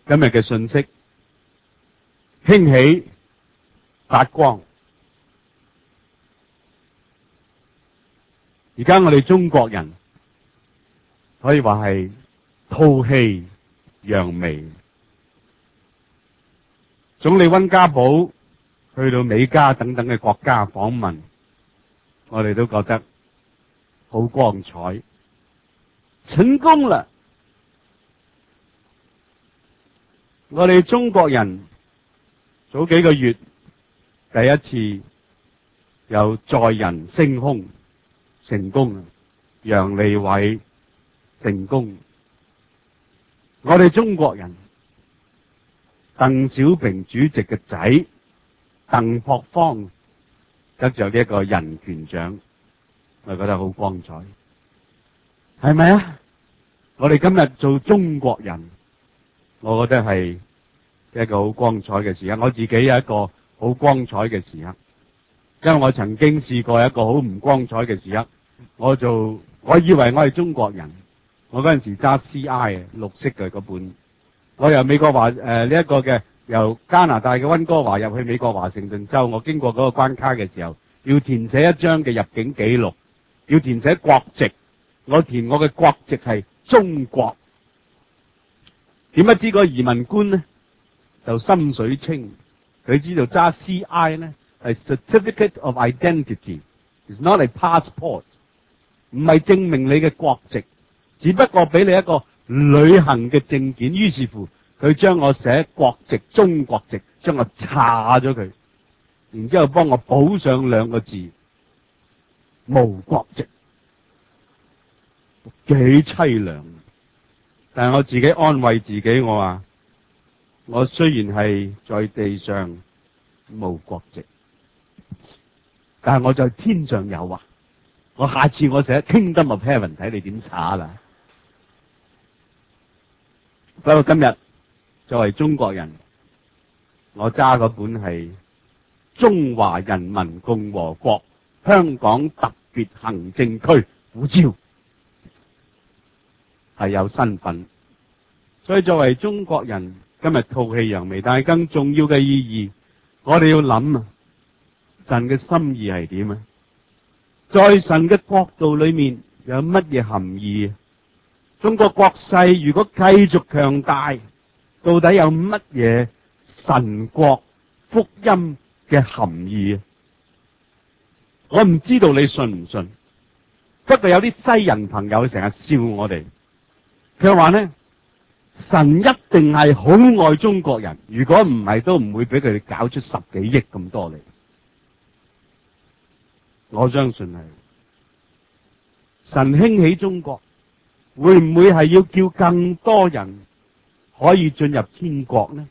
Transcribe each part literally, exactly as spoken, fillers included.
今日嘅信息，興起發光。而家我哋中國人可以話係吐氣揚眉。總理溫家寶去到美加等等嘅國家訪問，我哋都覺得好光彩，成功啦！我哋中國人早幾個月第一次有載人升空成功，楊利偉成功。我哋中國人鄧小平主席嘅仔鄧樸方得着呢一個人權獎，我覺得好光彩，係咪啊？我哋今日做中國人，我覺得係一個好光彩嘅時刻。我自己有一個好光彩嘅時刻，因為我曾經試過一個好唔光彩嘅時刻。我做，我以為我係中國人。我嗰陣時揸 C I 啊，綠色嘅嗰本。我由美國華誒呢一個嘅由加拿大嘅溫哥華入去美國華盛頓州，我經過嗰個關卡嘅時候，要填寫一張嘅入境記錄，要填寫國籍。我填我嘅國籍係中國。點不知個移民官呢就心水清，佢知道揸 C I 呢係 Certificate of Identity，is not a passport， 唔係證明你嘅國籍，只不過俾你一個旅行嘅證件。於是乎，佢將我寫國籍中國籍，將我查咗佢，然之後幫我補上兩個字無國籍，幾淒涼。但係我自己安慰自己，我話我雖然係在地上無國籍，但係我在天上有啊！我下次我寫 Kingdom of Heaven， 睇你點查啦。不過今日作為中國人，我揸嗰本係中華人民共和國香港特別行政區護照，係有身份。所以作為中國人，今日吐氣揚眉，但係更重要嘅意義，我哋要諗啊，神嘅心意係點啊？在神嘅國度裏面有乜嘢含義？中國國勢如果繼續強大，到底有乜嘢神國福音嘅含義？我唔知道你信唔信，不過有啲西人朋友成日笑我哋，佢話呢，神一定係好愛中國人，如果唔係都唔會俾佢哋搞出十幾億咁多嚟。我相信係神興起中國，會唔會係要叫更多人可以進入天國呢？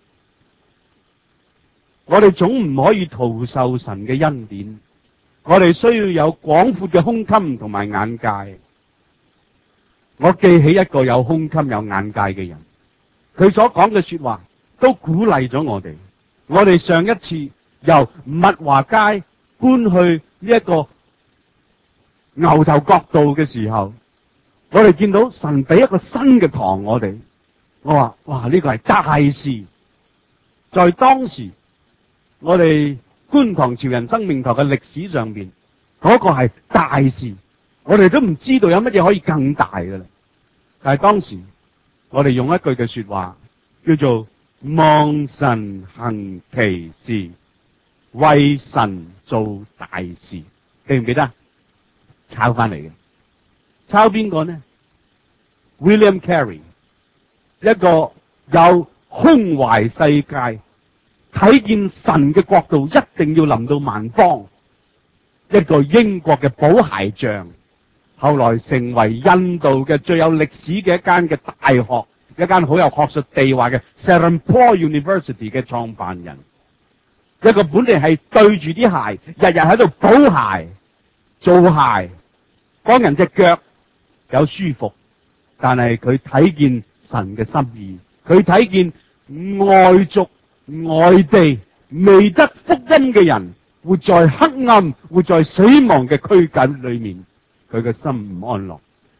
我哋總唔可以徒受神嘅恩典，我哋需要有廣闊嘅胸襟同埋眼界。我記起一個有胸襟有眼界嘅人，佢所講嘅說話都鼓勵咗我哋。我哋上一次由物華街搬去呢一個牛頭角道嘅時候，我哋見到神俾一個新嘅堂我哋。我話哇，呢個係大事。在當時我哋觀塘潮人生命堂嘅歷史上邊，嗰個係大事。我哋都唔知道有乜嘢可以更大嘅啦。但係當時我哋用一句嘅說話叫做望神行奇事，為神做大事，記唔記得？抄翻嚟嘅，抄邊個呢？ William Carey， 一個有胸懷世界，睇見神嘅國度一定要臨到萬邦，一個英國嘅寶鞋匠，後來成為印度嘅最有歷史嘅一間嘅大學，一間好有學術地位嘅 Serampore University 嘅創辦人，一個本嚟係對住啲鞋，日日喺度補鞋做鞋，幫人隻腳有舒服，但係佢睇見神嘅心意，佢睇見外族外地未得福音嘅人活在黑暗活在死亡嘅拘謹裏面，佢嘅心唔安樂。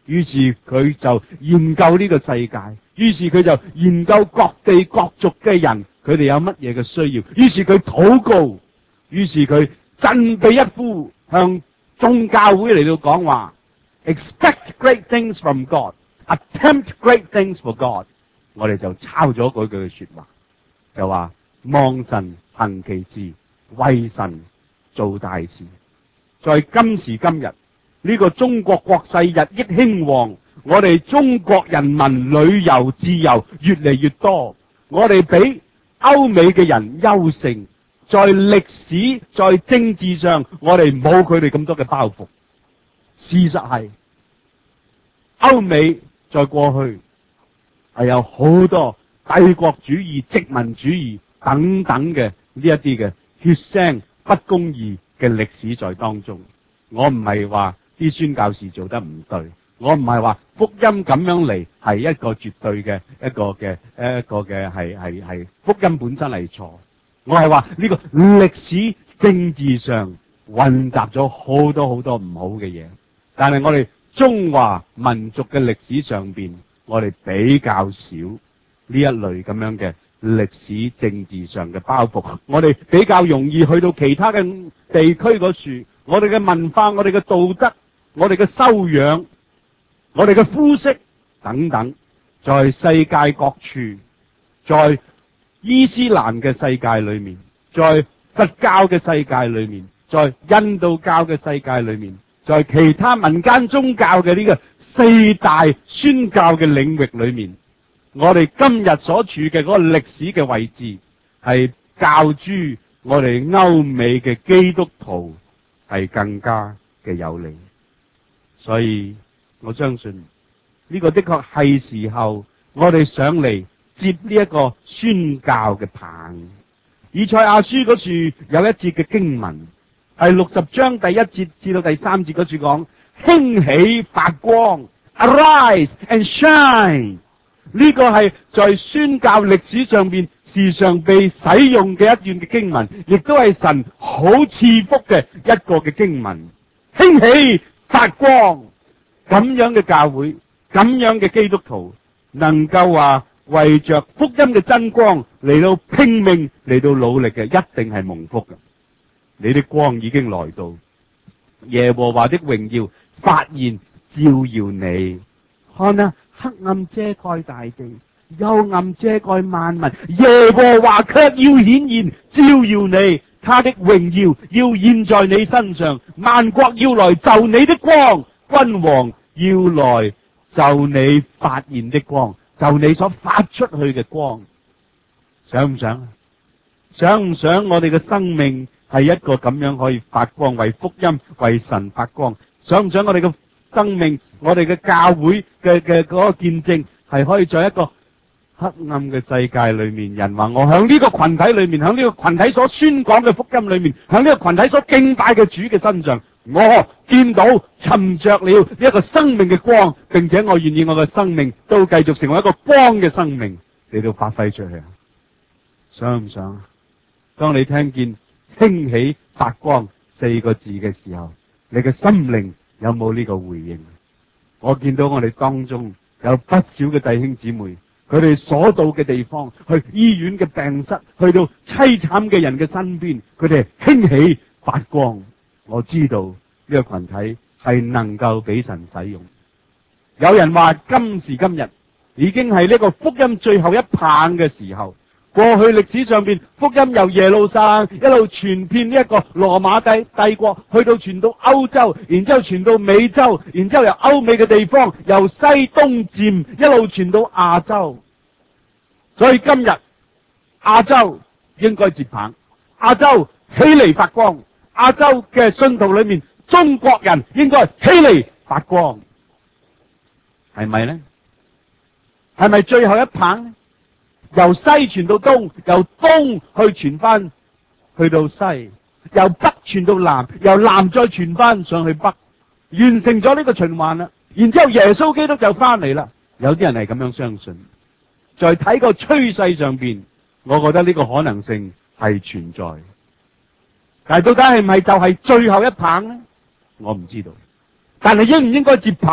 於是佢就研究呢個世界，於是佢就研究各地各族嘅人，佢哋有乜嘢嘅需要，於是佢禱告，於是佢振臂一呼，向眾教會嚟到講話 ，expect great things from God，attempt great things for God。我哋就抄咗嗰句說話，就話望神行其事，為神做大事。在今時今日呢個中國國勢日益興旺，我哋中國人民旅遊自由越嚟越多，我哋比歐美嘅人優勝，在歷史在政治上我哋冇佢哋咁多嘅包袱。事實係歐美在過去係有好多帝國主義、殖民主義等等嘅呢一啲嘅血腥不公義嘅歷史在當中。我唔係話啲宣教士做得唔對，我唔係話福音咁樣嚟係一個絕對嘅一個嘅一個嘅係係係福音本身係錯，我係話呢個歷史政治上混雜咗好多好多唔好嘅嘢，但係我哋中華民族嘅歷史上邊，我哋比較少呢一類咁樣嘅歷史政治上嘅包袱，我哋比較容易去到其他嘅地區嗰處，我哋嘅文化、我哋嘅道德、我哋嘅修養、我哋嘅膚色等等，在世界各處，在伊斯蘭嘅世界裏面，在佛教嘅世界裏面，在印度教嘅世界裏面，在其他民間宗教嘅呢個四大宣教嘅領域裏面，我哋今日所處嘅嗰個歷史嘅位置係較諸我哋歐美嘅基督徒係更加嘅有利。所以我相信呢個的確係時候我哋上嚟接呢一個宣教嘅棒。以賽亞書嗰處有一節嘅經文係六十章第一節至到第三節嗰處講，興起發光 ，arise and shine。呢個係在宣教歷史上邊時常被使用嘅一段嘅經文，亦都係神好賜福嘅一個嘅經文。興起發光，咁樣嘅教會，咁樣嘅基督徒，能夠話為着福音嘅真光嚟到拼命嚟到努力嘅，一定係蒙福嘅。你的光已經來到，耶和華的榮耀發現照耀你。看啊，黑暗遮蓋大地，幽暗遮蓋萬民，耶和華卻要顯現照耀你，他的榮耀要現在你身上，萬國要來就你的光，君王要來就你發現的光，就你所發出去嘅光。想唔想？想唔想我哋嘅生命係一個咁樣可以發光，為福音為神發光？想唔想我哋嘅生命，我哋嘅教會嘅嘅嗰個見證係可以在一個黑暗嘅世界裏面，人話我響呢個群體裏面，響呢個群體所宣講嘅福音裏面，響呢個群體所敬拜嘅主嘅身上，我見到尋着了一個生命嘅光，並且我願意我嘅生命都繼續成為一個光嘅生命嚟到發揮出去。想唔想？當你聽見興起發光四個字嘅時候，你嘅心靈有冇呢個回應？我見到我哋當中有不少嘅弟兄姊妹，佢哋所到嘅地方，去醫院嘅病室，去到淒慘嘅人嘅身邊，佢哋興起發光。我知道呢個群體係能夠俾神使用。有人話今時今日已經係呢個福音最後一棒嘅時候。過去歷史上邊，福音由耶路撒冷一路傳遍呢一個羅馬帝帝國，去到傳到歐洲，然之後傳到美洲，然之後由歐美嘅地方由西東漸一路傳到亞洲。所以今日亞洲應該接棒，亞洲起嚟發光，亞洲嘅信徒裏面，中國人應該起嚟發光，係咪呢？係咪最後一棒呢？由西傳到東，由東去傳翻去到西，由北傳到南，由南再傳翻上去北，完成咗呢個循環啦。然之後耶穌基督就翻嚟啦。有啲人係咁樣相信，在睇個趨勢上邊，我覺得呢個可能性係存在。但係到底係唔係就係最後一棒呢？我唔知道。但係應唔應該接棒呢？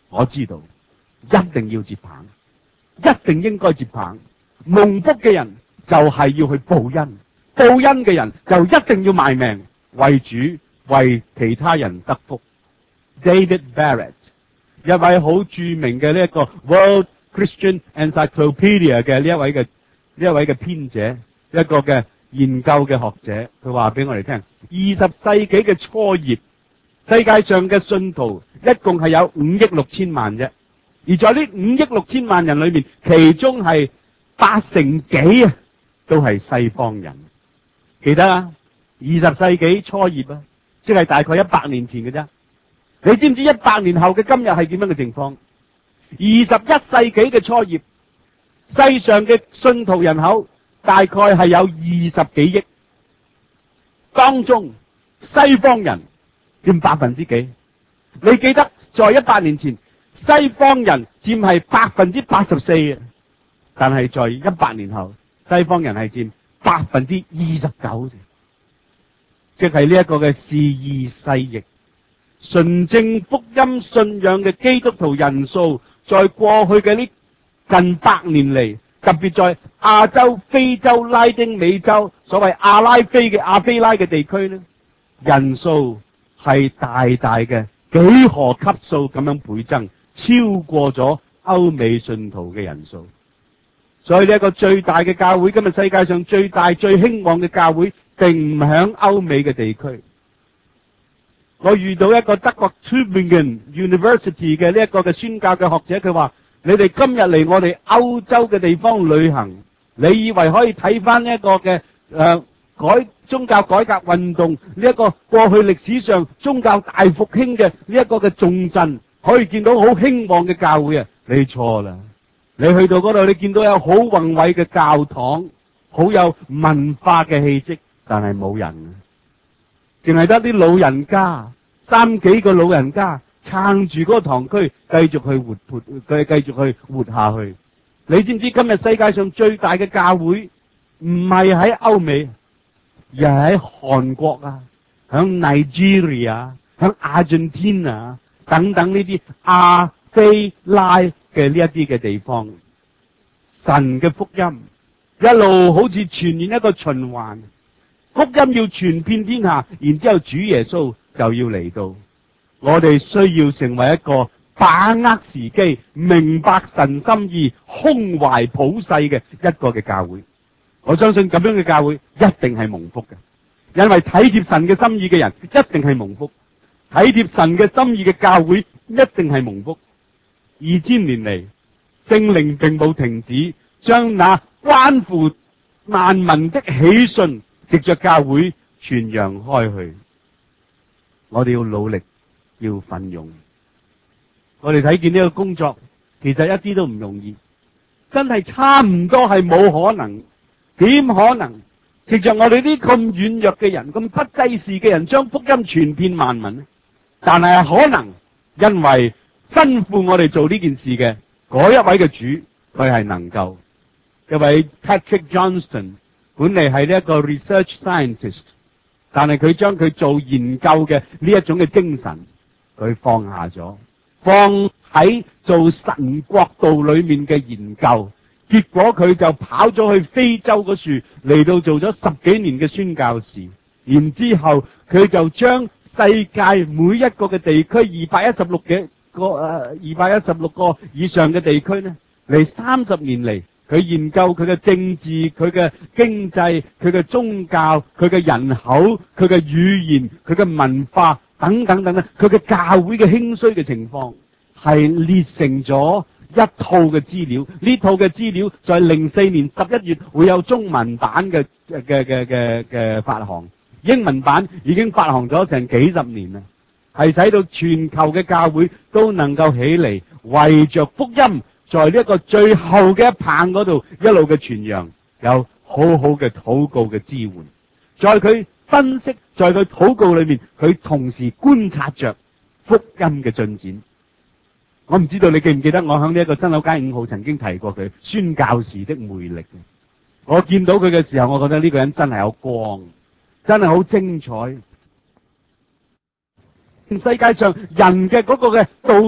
我知道一定要接棒，一定應該接棒。蒙福嘅人就係要去報恩，報恩嘅人就一定要賣命為主，為其他人得福。David Barrett 一位好著名嘅呢一個 World Christian Encyclopedia 嘅呢一位嘅呢一位嘅編者，一個嘅研究嘅學者，佢話俾我哋聽，二十世紀嘅初葉，世界上嘅信徒一共係有五億六千萬啫，而在呢五億六千萬人裏面，其中係八成幾啊，都係西方人。記得啊，二十世紀初葉啊，即係大概一百年前嘅啫。你知唔知一百年後嘅今日係點樣嘅情況？二十一世紀嘅初葉，世上嘅信徒人口大概係有二十幾億，當中西方人佔百分之幾？你記得在一百年前，西方人佔係百分之八十四嘅，但係在一百年後，西方人係佔百分之二十九，即係呢一個嘅時移世易。純正福音信仰嘅基督徒人數，在過去嘅呢近百年嚟，特別在亞洲、非洲、拉丁美洲，所謂阿拉非嘅亞非拉嘅地區呢，人數係大大嘅幾何級數咁樣倍增，超過咗歐美信徒嘅人數。所以呢一個最大嘅教會，今日世界上最大最興旺嘅教會，並唔響歐美嘅地區。我遇到一個德國 Tübingen University 嘅呢一個嘅宣教嘅學者，佢話：你哋今日嚟我哋歐洲嘅地方旅行，你以為可以睇翻呢一個嘅誒、呃、改宗教改革運動呢一個過去歷史上宗教大復興嘅呢一個嘅重鎮，可以見到好興旺嘅教會啊？你錯啦！你去到嗰度，你見到有好宏偉嘅教堂，好有文化嘅氣息，但係冇人，淨係得啲老人家，三幾個老人家撐住嗰個堂區，繼續去活潑，佢繼續去活下去。你知唔知今日世界上最大嘅教會唔係喺歐美，而係喺韓國啊，響 Nigeria、響 Argentina 等等呢啲亞非拉嘅呢一啲嘅地方。神嘅福音一路好似傳染一個循環，福音要傳遍天下，然之後主耶穌就要嚟到。我哋需要成為一個把握時機、明白神心意、胸懷普世嘅一個嘅教會。我相信咁樣嘅教會一定係蒙福嘅，因為體貼神嘅心意嘅人一定係蒙福，體貼神嘅心意嘅教會一定係蒙福。二千年嚟，聖靈並冇停止將那關乎萬民的喜訊藉着教會傳揚開去。我哋要努力，要奮勇。我哋睇見呢個工作其實一啲都唔容易，真係差唔多係冇可能。點可能藉着我哋啲咁軟弱嘅人、咁不濟事嘅人，將福音傳遍萬民呢？但係可能，因為吩咐我哋做呢件事嘅嗰一位嘅主，佢係能夠。一位 Patrick Johnston 本嚟係呢一個 research scientist， 但係佢將佢做研究嘅呢一種嘅精神，佢放下咗，放喺做神國度裏面嘅研究。結果佢就跑咗去非洲嗰處，嚟到做咗十幾年嘅宣教士。然之後佢就將世界每一個嘅地區二百一十六嘅個誒二百一十六個以上嘅地區呢，嚟三十年嚟，佢研究佢嘅政治、佢嘅經濟、佢嘅宗教、佢嘅人口、佢嘅語言、佢嘅文化等等等等，佢嘅教會嘅興衰嘅情況，係列成咗一套嘅資料。呢套嘅資料在零四年十一月會有中文版嘅嘅嘅嘅嘅發行，英文版已經發行咗成幾十年啦，係使到全球嘅教會都能夠起嚟，為着福音在呢一個最後嘅一棒嗰度一路嘅傳揚，有好好嘅禱告嘅支援。在佢分析，在佢禱告裏面，佢同時觀察着福音嘅進展。我唔知道你記唔記得我響呢一個新樓街五號曾經提過佢宣教士的魅力。我見到佢嘅時候，我覺得呢個人真係有光，真係好精彩。世界上人嘅嗰個嘅道德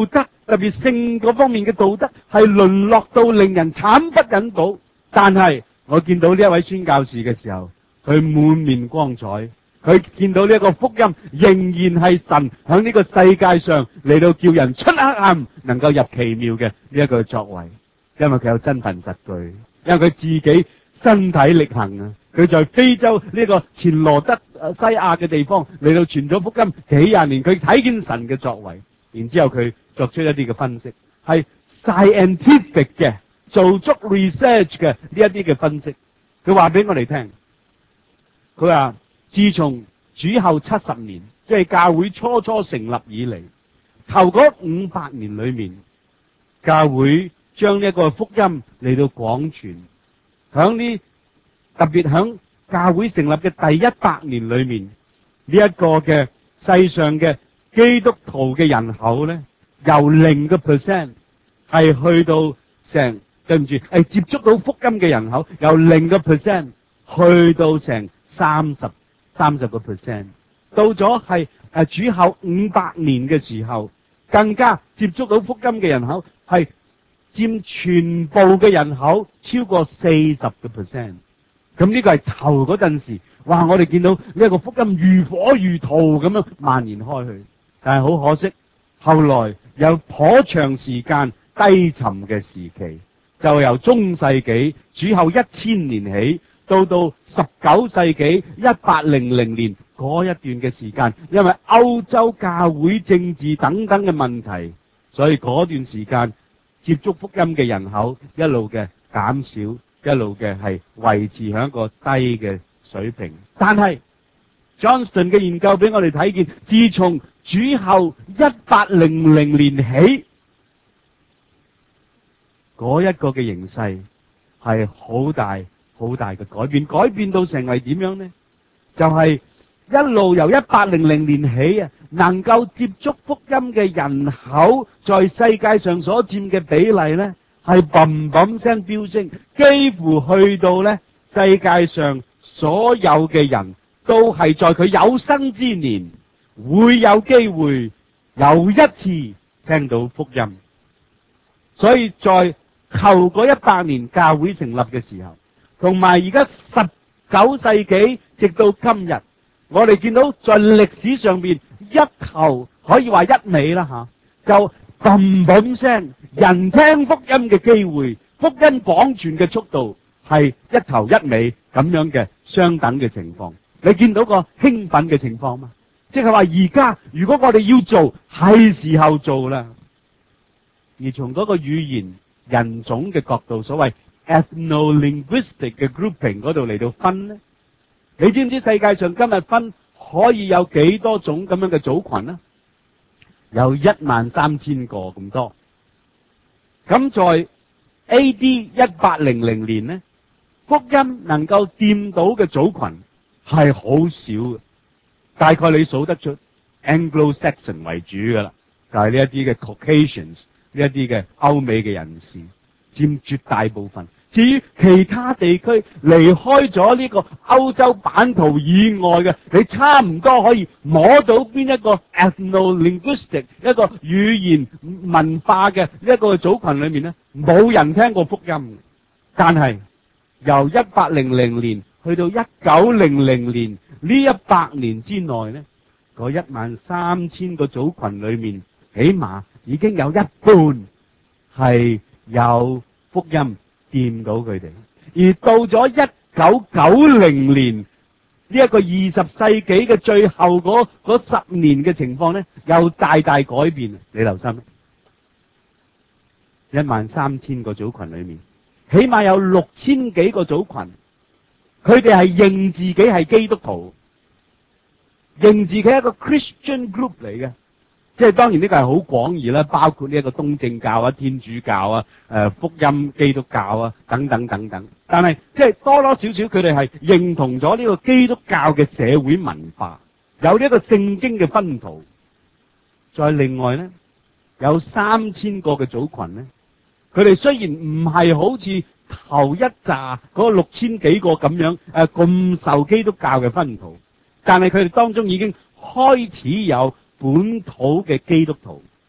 特別性嗰方面嘅道德係淪落到令人慘不忍睹。但係我見到呢一位宣教士嘅時候，佢滿面光彩，佢見到呢一個福音仍然係神響呢個世界上嚟到叫人出黑暗，能夠入奇妙嘅呢一個作為，因為佢有真憑實據，因為佢自己身體力行啊！佢在非洲呢個前羅德西亞嘅地方嚟到傳咗福音幾廿年，佢睇見神嘅作為，然之後佢作出一啲嘅分析，係 scientific 嘅，做足 research 嘅呢一啲嘅分析。佢話俾我哋聽，佢話自從主後七十年，即係教會初初成立以嚟，頭嗰五百年裏面，教會將呢一個福音嚟到廣傳，響呢特別響教會成立嘅第一百年裏面，呢一個嘅世上嘅基督徒嘅人口咧，由零個 percent 係去到成，對唔住，係接觸到福音嘅人口由零個 percent 去到成三十三十個 percent， 到咗係誒主後五百年嘅時候，更加接觸到福音嘅人口係佔全部嘅人口超過四十個 percent。咁呢個係頭嗰陣時，哇！我哋見到呢一個福音如火如荼咁樣蔓延開去，但係好可惜，後來有頗長時間低沉嘅時期，就由中世紀主後一千年起，到到十九世紀一八零零年嗰一段嘅時間，因為歐洲教會政治等等嘅問題，所以嗰段時間接觸福音嘅人口一路嘅減少。一路嘅係維持喺一個低嘅水平，但係 Johnston 嘅研究俾我哋睇見，自從主後一八零零年起，嗰一個嘅形勢係好大好大嘅改變，改變到成為點樣呢？就係一路由一八零零年起啊，能夠接觸福音嘅人口在世界上所佔嘅比例呢，係砰砰聲飆升，幾乎去到咧世界上所有嘅人都係在佢有生之年會有機會有一次聽到福音。所以在頭嗰一百年教會成立嘅時候，同埋而家十九世紀直到今日，我哋見到在歷史上邊一頭可以話一尾啦吓，就砰砰聲，人聽福音嘅機會，福音廣傳嘅速度係一頭一尾咁樣嘅相等嘅情況。你見到個興奮嘅情況嗎？即係話而家如果我哋要做，係時候做啦。而從嗰個語言人種嘅角度，所謂 ethno-linguistic 嘅 grouping 嗰度嚟到分呢，你知唔知世界上今日分可以有幾多種咁樣嘅組群呢？有一萬三千個咁多。咁在 A D 一八零零年呢，福音能夠掂到嘅組群係好少嘅，大概你數得出 Anglo-Saxon 為主噶啦，就係呢一啲嘅 Caucasians， 呢一啲嘅歐美嘅人士佔絕大部分。至於其他地區離開咗呢個歐洲版圖以外嘅，你差唔多可以摸到邊一個 ethno-linguistic 一個語言文化嘅一個組群裏面呢，冇人聽過福音。但係由一八零零年去到一九零零年呢一百年之內呢，嗰一萬三千個組群裏面，起碼已經有一半係有福音掂到佢哋。而到咗一九九零年呢一個二十世紀嘅最後嗰嗰十年嘅情況呢，又大大改變。你留心，一萬三千個組群裏面，起碼有六千幾個組群，佢哋係認自己係基督徒，認自己係一個 Christian group 嚟嘅。即係當然呢個係好廣義啦，包括呢一個東正教啊、天主教啊、誒福音基督教啊等等等等。但係即係多多少少佢哋係認同咗呢個基督教嘅社會文化，有呢一個聖經嘅薰陶。再另外咧，有三千個嘅組群咧，佢哋雖然唔係好似頭一紮嗰六千幾個咁樣誒咁受基督教嘅薰陶，但係佢哋當中已經開始有本土嘅基督徒，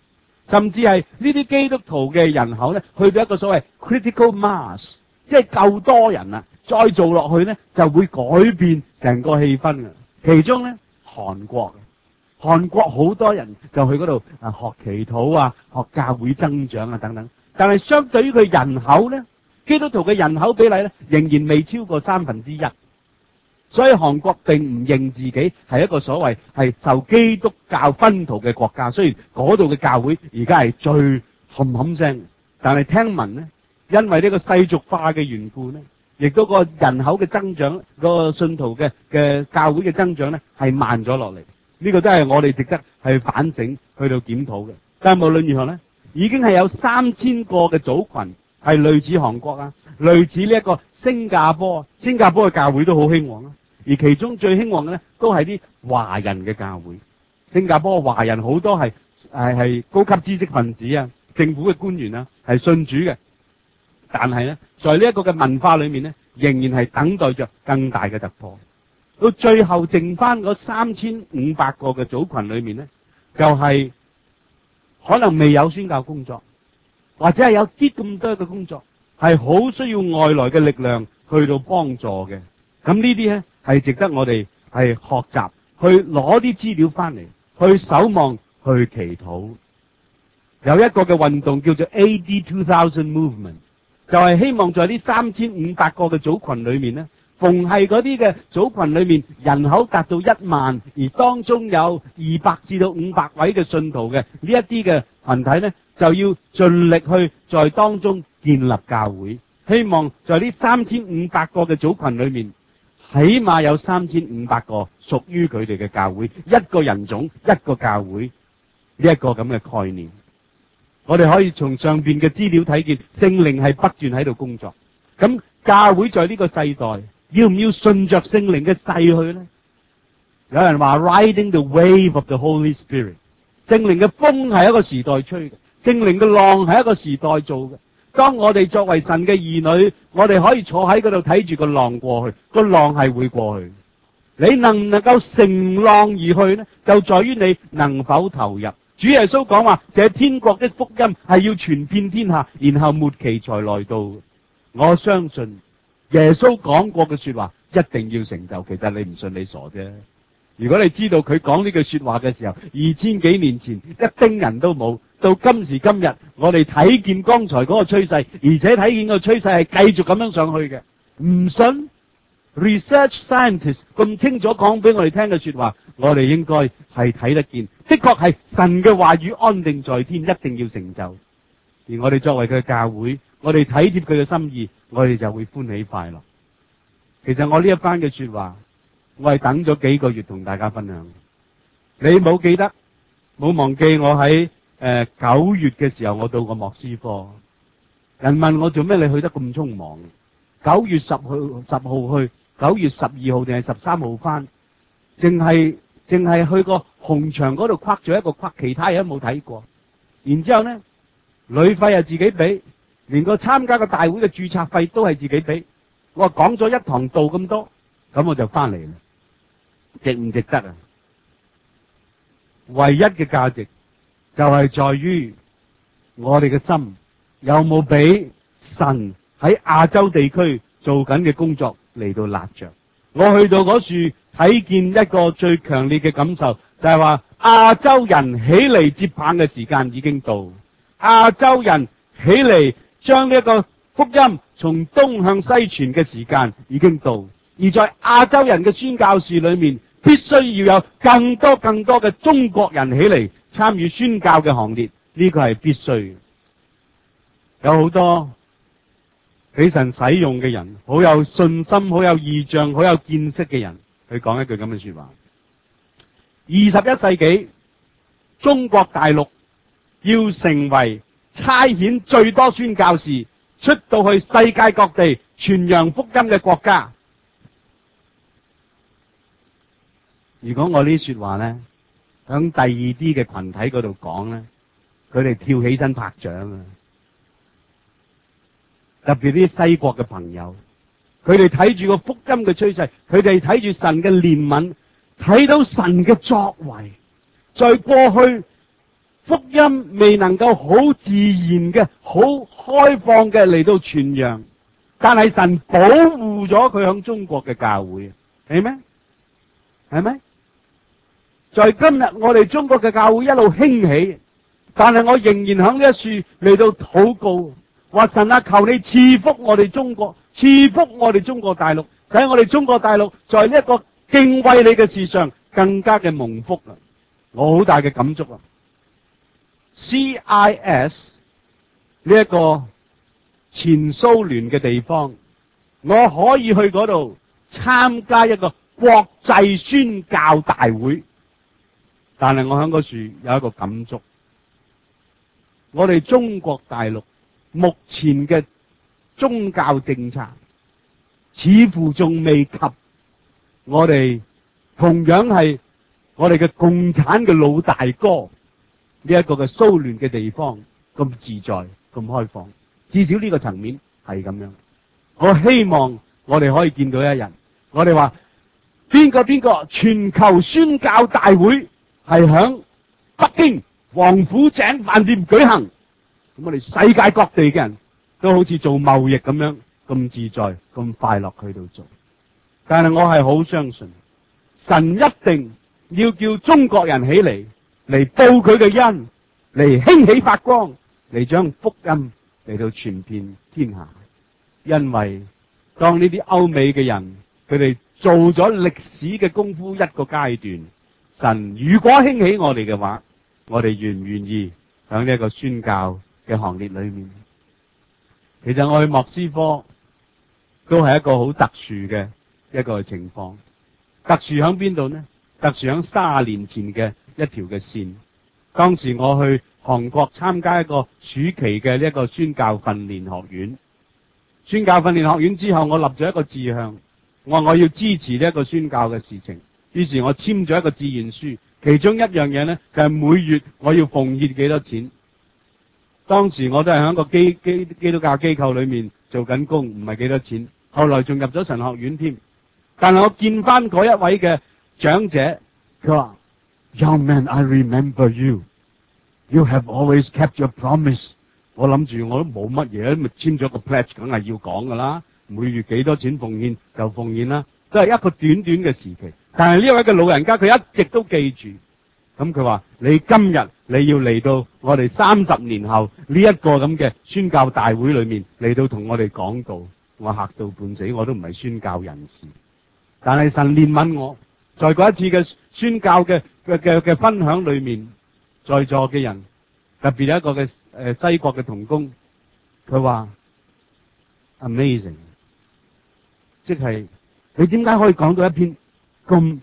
甚至係呢啲基督徒嘅人口咧，去到一個所謂 critical mass， 即係夠多人啦，再做落去咧就會改變成個氣氛嘅。其中咧，韓國，韓國好多人就去嗰度啊學祈禱啊，學教會增長啊等等。但係相對於佢人口咧，基督徒嘅人口比例咧，仍然未超過三分之一。所以韓國並唔認自己係一個所謂係受基督教熏陶嘅國家，雖然嗰度嘅教會而家係最冚冚聲，但係聽聞呢，因為呢個世俗化嘅緣故呢，亦都個人口嘅增長，個信徒嘅嘅教會嘅增長呢係慢咗落嚟。呢個都係我哋值得去反省、去到檢討嘅。但係無論如何呢，已經係有三千個嘅組群係類似韓國啊，類似呢一個新加坡，新加坡嘅教會都好興旺啊。而其中最興旺嘅咧，都係啲華人嘅教會。新加坡華人好多係係係高級知識分子啊，政府嘅官員啊，係信主嘅。但係咧，在呢一個嘅文化裏面咧，仍然係等待着更大嘅突破。到最後剩翻嗰三千五百個嘅組群裏面咧，就係、是、可能未有宣教工作，或者係有啲咁多嘅工作，係好需要外來嘅力量去到幫助嘅。咁呢啲咧係值得我哋係學習，去攞啲資料翻嚟，去守望，去祈禱。有一個嘅運動叫做 A D two thousand Movement， 就係希望在呢三千五百個嘅組群裏面呢，逢係嗰啲嘅組群裏面人口達到一萬，而當中有二百至到五百位嘅信徒嘅呢一啲嘅群體呢，就要盡力去在當中建立教會。希望在呢三千五百個嘅組群裏面，起碼有三千五百個屬於佢哋嘅教會，一個人種一個教會，呢一個咁嘅概念。我哋可以從上邊嘅資料睇見，聖靈係不斷喺度工作。咁教會在呢個世代，要唔要順着聖靈嘅勢去呢？有人話 Riding the wave of the Holy Spirit， 聖靈嘅風係一個時代吹嘅，聖靈嘅浪係一個時代做嘅。當我哋作為神嘅兒女，我哋可以坐喺嗰度睇住個浪過去，個浪係會過去。你能唔能夠乘浪而去呢？就在於你能否投入。主耶穌講話，這天國的福音係要傳遍天下，然後末期才來到。我相信耶穌講過嘅說話一定要成就。其實你唔信你傻啫。如果你知道佢講呢句說話嘅時候，二千幾年前一丁人都冇，到今時今日我哋睇見剛才嗰個趨勢，而且睇見個趨勢係繼續咁樣上去嘅。唔信 research scientist 咁清楚講俾我哋聽嘅說話，我哋應該係睇得見，的確係神嘅話語安定在天，一定要成就。而我哋作為佢嘅教會，我哋體貼佢嘅心意，我哋就會歡喜快樂。其實我呢一番嘅說話，我係等咗幾個月同大家分享。你冇記得，冇忘記我喺誒九月嘅時候，我到過莫斯科。人問我做咩你去得咁匆忙？九月十號十號去，九月十二號定係十三號翻？淨係淨係去個紅場嗰度框咗一個框，其他嘢都冇睇過。然之後呢，旅費又自己俾，連個參加個大會嘅註冊費都係自己俾。我話講咗一堂道咁多，咁我就翻嚟啦。值唔值得啊？唯一嘅價值就係在於我哋嘅心有冇俾神喺亞洲地區做緊嘅工作嚟到立着。我去到嗰處睇見一個最強烈嘅感受，就係話亞洲人起嚟接棒嘅時間已經到，亞洲人起嚟將呢一個福音從東向西傳嘅時間已經到，而在亞洲人嘅宣教士裏面，必須要有更多更多嘅中國人起嚟參與宣教嘅行列，呢個係必須嘅。有好多俾神使用嘅人，好有信心、好有異象、好有見識嘅人，去講一句咁嘅說話。二十一世紀中國大陸要成為差遣最多宣教士出到去世界各地傳揚福音嘅國家。如果我呢啲說話呢，響第二啲嘅群體嗰度講呢，佢哋跳起身拍掌啊！特別啲西國嘅朋友，佢哋睇住個福音嘅趨勢，佢哋睇住神嘅憐憫，睇到神嘅作為。在過去福音未能夠好自然嘅、好開放嘅嚟到傳揚，但係神保護咗佢響中國嘅教會，係咩？係咪？在今日我哋中國嘅教會一路興起，但係我仍然響呢一處嚟到禱告，話神啊，求你賜福我哋中國，賜福我哋中國大陸，使我哋中國大陸在呢一個敬畏你嘅事上更加嘅蒙福啦！我好大嘅感觸啊！ C I S 呢一個前蘇聯嘅地方，我可以去嗰度參加一個國際宣教大會，但係我喺嗰處有一個感觸，我哋中國大陸目前嘅宗教政策似乎仲未及我哋同樣係我哋嘅共產嘅老大哥呢一個嘅蘇聯嘅地方咁自在咁開放，至少呢個層面係咁樣。我希望我哋可以見到一日，我哋話邊個邊個全球宣教大會係響北京王府井飯店舉行，咁我哋世界各地嘅人都好似做貿易咁樣咁自在咁快樂去到做。但係我係好相信神一定要叫中國人起嚟嚟報佢嘅恩，嚟興起發光，嚟將福音嚟到傳遍天下。因為當呢啲歐美嘅人佢哋做咗歷史嘅功夫一個階段，神如果興起我哋嘅話，我哋願唔願意響呢一個宣教嘅行列裏面？其實我去莫斯科都係一個好特殊嘅一個情況。特殊響邊度呢？特殊響三十年前嘅一條嘅線。當時我去韓國參加一個暑期嘅呢一個宣教訓練學院。宣教訓練學院之後，我立咗一個志向，我話我要支持呢一個宣教嘅事情。於是我簽咗一個志願書，其中一樣嘢呢，就係每月我要奉獻幾多錢。當時我都係喺個基基基督教機構裏面做緊工，唔係幾多錢。後來仲入咗神學院添。但係我見翻嗰一位嘅長者，佢話 Young man, I remember you. You have always kept your promise. 我諗住我都冇乜嘢，咪簽咗個 pledge， 梗係要講噶啦。每月幾多錢奉獻就奉獻啦，都係一個短短嘅時期。但係呢位嘅老人家，佢一直都記住。咁佢話：你今日你要嚟到我哋三十年後呢一個咁嘅宣教大會裏面嚟到同我哋講道。我嚇到半死，我都唔係宣教人士。但係神憐憫我，在嗰一次嘅宣教嘅嘅嘅嘅分享裏面，在座嘅人特別有一個嘅誒西國嘅同工，佢話 amazing， 即係你點解可以講到一篇咁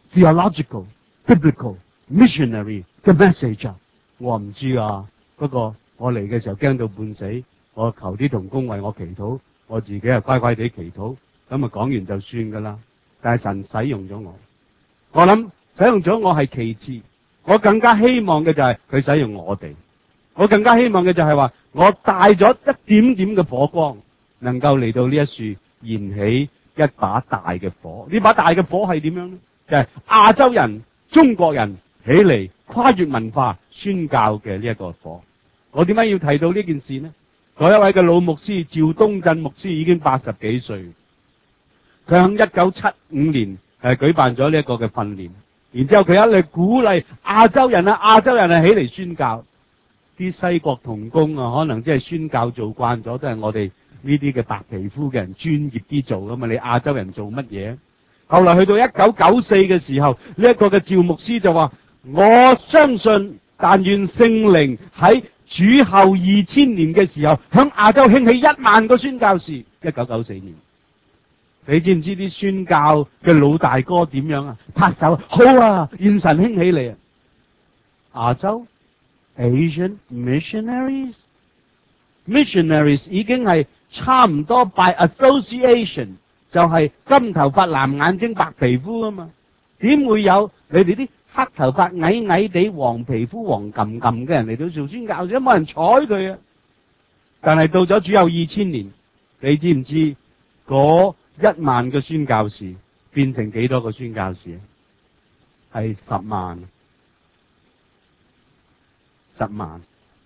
theological、biblical、missionary 嘅 message 啊？我唔知啊，不過我嚟嘅時候驚到半死，我求啲同工為我祈禱，我自己係乖乖地祈禱，咁啊講完就算噶啦。但係神使用咗我，我諗使用咗我係其次，我更加希望嘅就係佢使用我哋，我更加希望嘅就係話我帶咗一點點嘅火光，能夠嚟到呢一樹燃起一把大嘅火。呢把大嘅火係點樣呢？就係亞洲人、中國人起嚟跨越文化宣教嘅呢一個火。我點解要提到呢件事呢？嗰一位嘅老牧師趙東鎮牧師已經八十幾歲。佢喺一九七五年誒舉辦咗呢一個嘅訓練，然之後佢一嚟鼓勵亞洲人啊，亞洲人啊起嚟宣教。啲西國同工啊，可能即係宣教做慣咗，都係我哋呢啲嘅白皮膚嘅人專業啲做噶嘛。你亞洲人做乜嘢？後來去到一九九四嘅時候，呢一個嘅趙牧師就話：我相信，但願聖靈喺主後二千年嘅時候，響亞洲興起一萬個宣教士。一九九四年。你知唔知啲宣教嘅老大哥點樣啊？拍手，好啊！願神興起你啊！亞洲 Asian missionaries missionaries 已經係差唔多 by association， 就係金頭髮、藍眼睛、白皮膚啊嘛。點會有你哋啲黑頭髮、矮矮地、黃皮膚、黃冚冚嘅人嚟到做宣教士？冇人睬佢啊！但係到咗主後二千年，你知唔知嗰一萬個宣教士變成幾多個宣教士？係十萬。 十萬。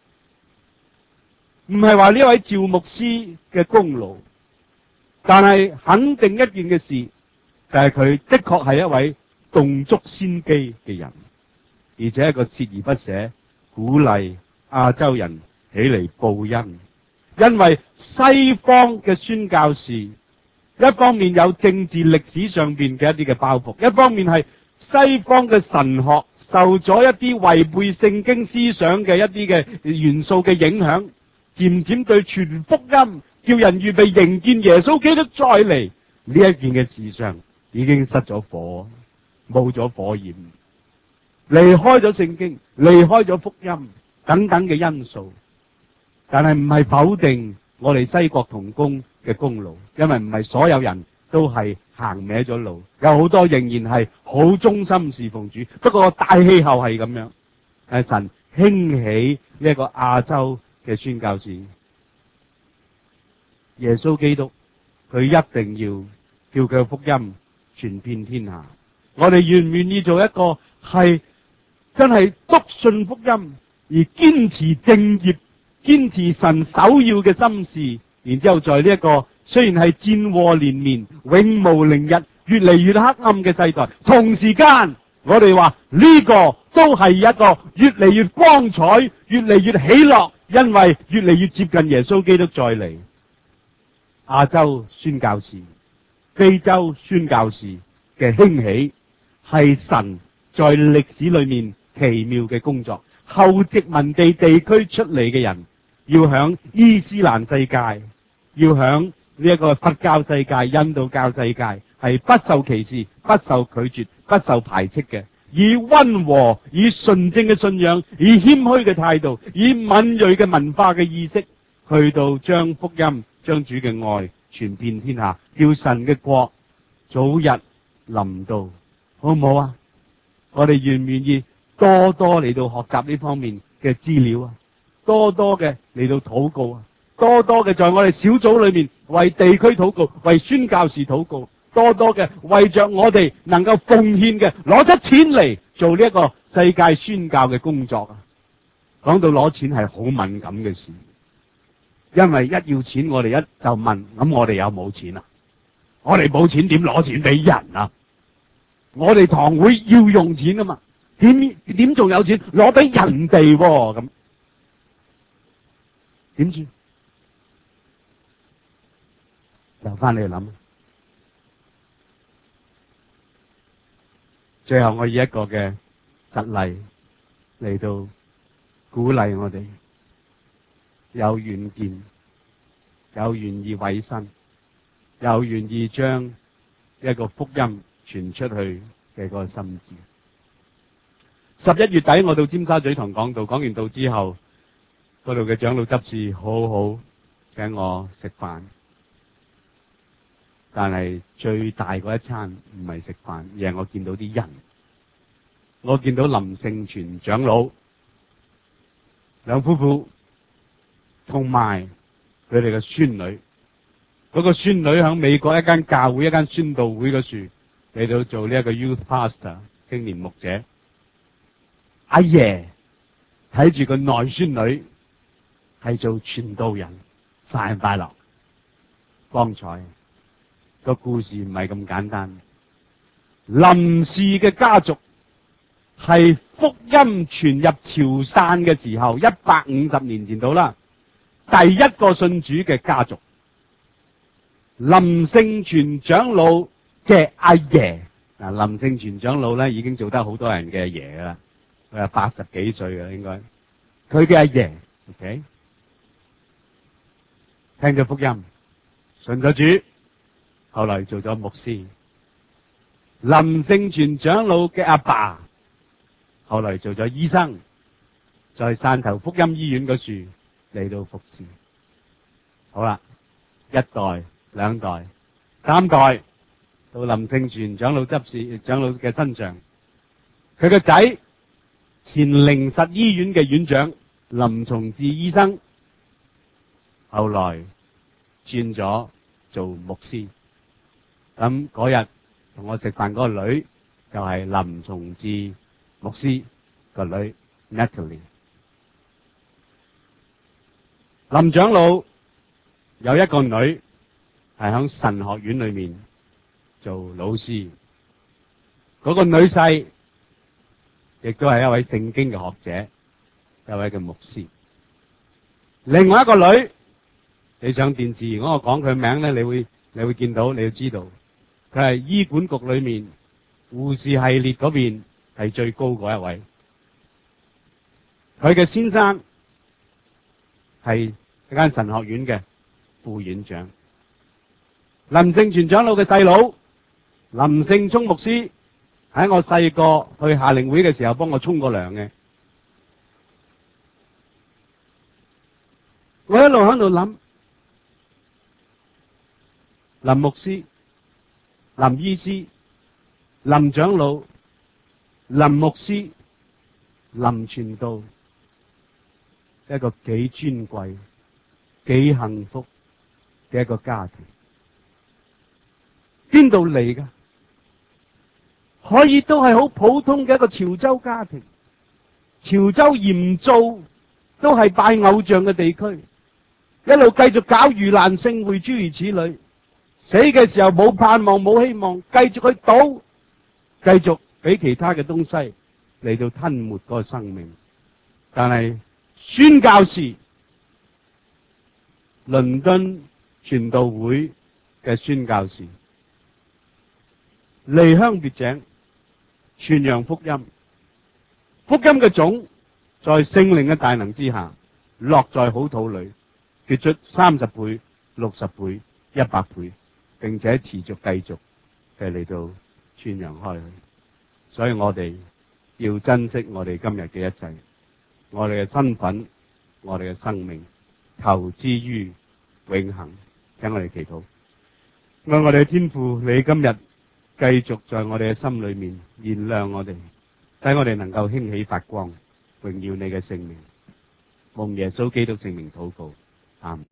唔係話呢位趙牧師嘅功勞，但係肯定一件嘅事，就係佢的確係一位動足先機嘅人，而且係一個鍥而不捨鼓勵亞洲人起嚟報恩。因為西方嘅宣教士一方面有政治歷史上邊嘅一啲嘅包袱，一方面係西方嘅神學受咗一啲違背聖經思想嘅一啲嘅元素嘅影響，漸漸對傳福音叫人預備迎見耶穌基督再嚟呢一件嘅事上已經失咗火，冇咗火焰，離開咗聖經，離開咗福音等等嘅因素。但係唔係否定我哋西國同工嘅功勞，因為唔係所有人都係行歪咗路，有好多仍然係好忠心侍奉主。不過大氣候係咁樣，係神興起呢一個亞洲嘅宣教士耶穌基督，佢一定要叫佢嘅福音傳遍天下。我哋願唔願意做一個係真係篤信福音而堅持正業、堅持神首要嘅心事，然之後在呢一個雖然係戰禍連綿、永無寧日、越嚟越黑暗嘅世代，同時間我哋話呢個都係一個越嚟越光彩、越嚟越喜樂，因為越嚟越接近耶穌基督再嚟。亞洲宣教士、非洲宣教士嘅興起，係神在歷史裏面奇妙嘅工作。後殖民地地區出嚟嘅人，要響伊斯蘭世界，要響呢一個佛教世界、印度教世界，係不受歧視、不受拒絕、不受排斥嘅，以溫和、以純正嘅信仰、以謙虛嘅態度、以敏銳嘅文化嘅意識，去到將福音、將主嘅愛傳遍天下，叫神嘅國早日臨到，好唔好啊？我哋願唔願意多多嚟到學習呢方面嘅資料啊？多多嘅嚟到禱告啊！多多嘅在我哋小組裏面為地區禱告，為宣教士禱告，多多嘅為着我哋能夠奉獻嘅攞出錢嚟做呢一個世界宣教嘅工作啊！講到攞錢係好敏感嘅事，因為一要錢我哋一就問，咁我哋有冇錢啊？我哋冇錢點攞錢俾人啊？我哋堂會要用錢啊嘛，點點仲有錢攞俾人哋咁？點知留翻你諗。最後我以一個嘅實例嚟到鼓勵我哋有遠見，有願意委身，有願意將一個福音傳出去嘅個心志。十一月底我到尖沙咀堂講道，講完道之後，嗰度嘅長老執事好好請我食飯，但係最大嗰一餐唔係食飯，而係我見到啲人。我見到林聖全長老兩夫婦同埋佢哋嘅孫女，嗰個孫女響美國一間教會一間宣道會嘅處嚟到做呢一個 youth pastor 青年牧者。阿爺睇住個內孫女係做傳道人，快唔快樂？光彩。個故事唔係咁簡單。林氏嘅家族係福音傳入潮汕嘅時候，一百五十年前到啦，第一個信主嘅家族。林聖全長老嘅阿爺，嗱，林聖全長老咧已經做得好多人嘅爺啦，佢係八十幾歲嘅應該。佢嘅阿爺 ，OK， 聽咗福音，信咗主，後來做咗牧師。林聖全長老嘅阿爸，後來做咗醫生，在汕頭福音醫院嗰處嚟到服侍。好啦，一代、兩代、三代，到林聖全長老執事長老嘅身上，佢個仔前靈實醫院嘅院長林崇智醫生，後來轉咗做牧師。咁嗰日同我食飯嗰個女就係林崇智牧師個女 Natalie。 林長老有一個女係響神學院裏面做老師，嗰個女婿亦都係一位聖經嘅學者，一位嘅牧師。另外一個女，你上電視，如果我講佢名咧，你會你會見到，你要知道佢係醫管局裏面護士系列嗰邊係最高嗰一位。佢嘅先生係一間神學院嘅副院長。林正全長老嘅細佬林聖聰牧師喺我細個去夏令會嘅時候幫我沖過涼嘅。我一路喺度諗，林牧師、林醫師、林長老、林牧師、林傳道，一個幾尊貴、幾幸福嘅一個家庭，邊度嚟㗎？可以都係好普通嘅一個潮州家庭，潮州鹽灶都係拜偶像嘅地區，一路繼續搞盂蘭勝會諸如此類，死嘅時候冇盼望冇希望，繼續去賭，繼續俾其他嘅東西嚟到吞沒嗰個生命。但係宣教士，倫敦傳道會嘅宣教士，離鄉別井，傳揚福音，福音嘅種在聖靈嘅大能之下，落在好土裏，結出三十倍、六十倍、一百倍，並且持續繼續嘅嚟到傳揚開去。所以我哋要珍惜我哋今日嘅一切，我哋嘅身份，我哋嘅生命，投之於永恆。請我哋祈禱。愛我哋嘅天父，你今日繼續在我哋嘅心裏面燃亮我哋，使我哋能夠興起發光，榮耀你嘅聖名。奉耶穌基督聖名禱告，阿們。